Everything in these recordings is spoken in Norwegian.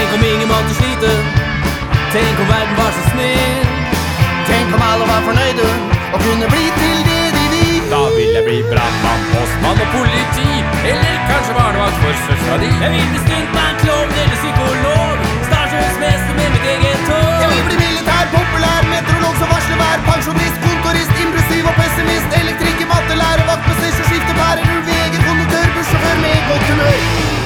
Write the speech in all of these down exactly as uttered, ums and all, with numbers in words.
Tenk om ingen måtte slite, tenk om verden var så snill. Tenk om alle var fornøyde og kunne bli til det de vil. Da vil jeg bli brandmann, postmann og politi, eller kanskje barnevakt for søstera di. Jeg vil bli stuntmann, klovn eller psykolog, stasjonsmester med mitt eget tog. Jeg vil bli militær, populær, meteorolog som varsler vær, pensjonist, kontorist, impulsiv og pessimist, elektriker, mattelærer, vaktmester som skifter pærer, ulvejeger, konduktør, bussjåfør med godt humør.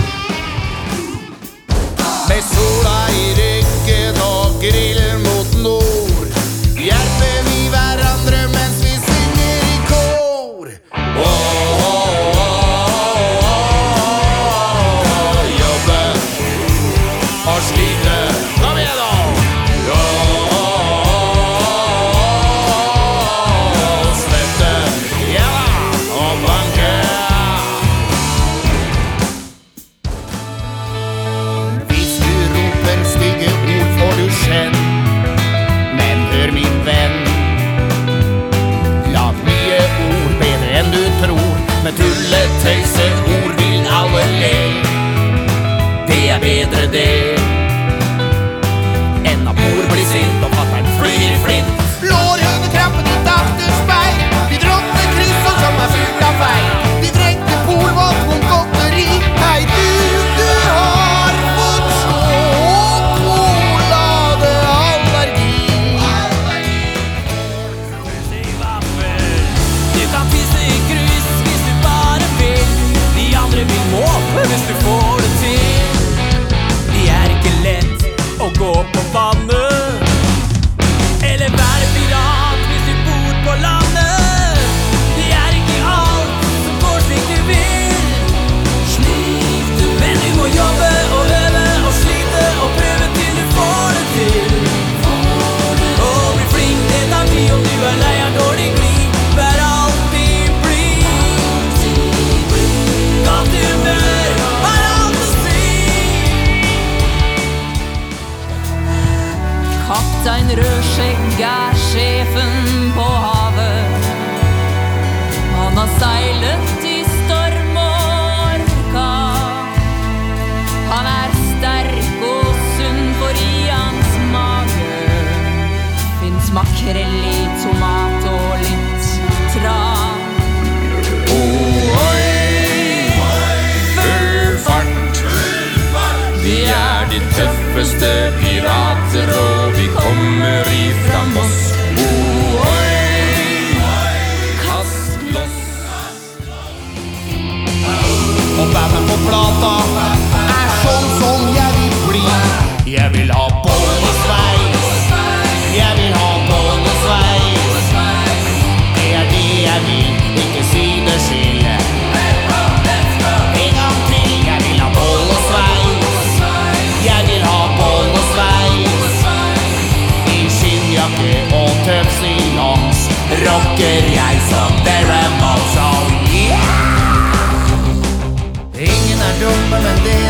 Med sola i ryggen og grillen mot nord, hjelper vi hverandre mens vi synger i kor. Åh, åh, åh, åh, jobbe og slite. Kom igjen da! Åh, åh, svette, ja, og banke. Hvis du roper stygge ord får du skjenn, men hør min venn, lag mye ord bedre enn du tror. Med tulletøyse ord vil alle le. Det er bedre det enn at mor blir sint og fatteren flyr flint. Lårhøne krampet ditt afterspeil, de dråtte krysser som er fylt av feil. De drekte polvått mot godteri. Hei du, du har fått sjokoladeallergi. Du kan pisse i grus hvis du bare vil. De andre vil måpe hvis du får det til. Det er ikke lett å gå på vannet, eller være pirat hvis du bor på landet. Det er ikke alt som går slik du vil. Slik du vil. Men du må jobbe og øve og slite og prøve til du får det til. Og bli flink, det tar tid om du er lei av dårlig glid. Vær alltid blid. Godt humør har alt å si. Kaptein Rødskjegg er sjefen på havet. Han har seilet i storm og orkan. Han er sterk og sunn, for i hans mage finnes makrell i tomat og litt tran. Ohoi, full fart. Vi er de tøffeste pirater, og vi kommer ifra Moss. Ohoi, kast loss. Og bandet på plata er sånn som jeg vil bli. Jeg vil ha bollesveis. Jeg vil ha bollesveis. Det er det jeg vil, ikke si det skille. En gang til, jeg vil ha bollesveis. Jeg vil ha bollesveis. I skinnjakke og tøff stillongs rocker jeg som dere må, så yeah! Ingen er dumme, men det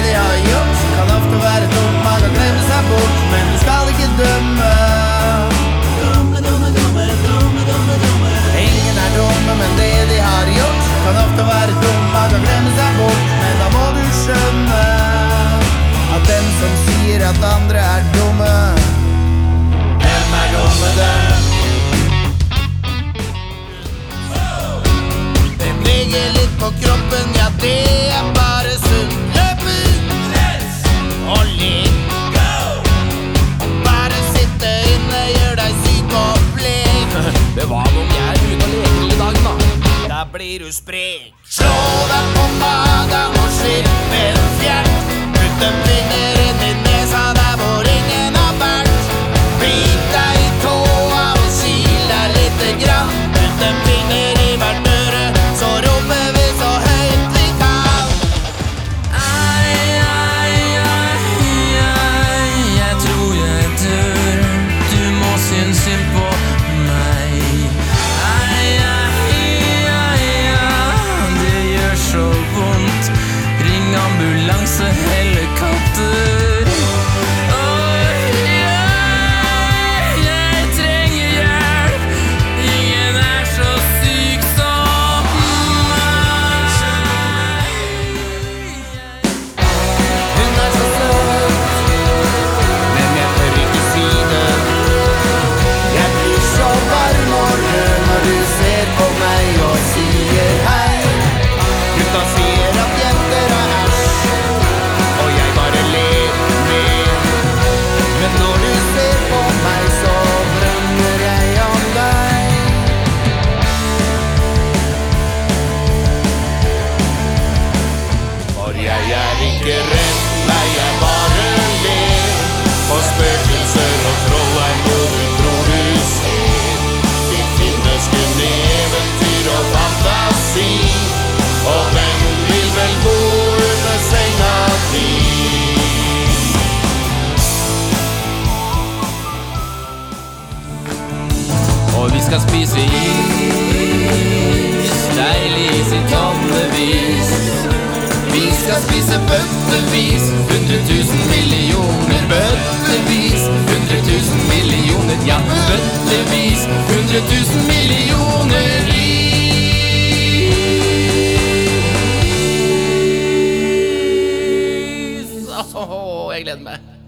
spise is, deilig is i tonnevis. Vi skal spise bøttevis, hundre tusen millioner. Bøttevis, hundre tusen millioner. Ja, bøttevis, hundre tusen millioner ris. Åh, jeg gleder meg.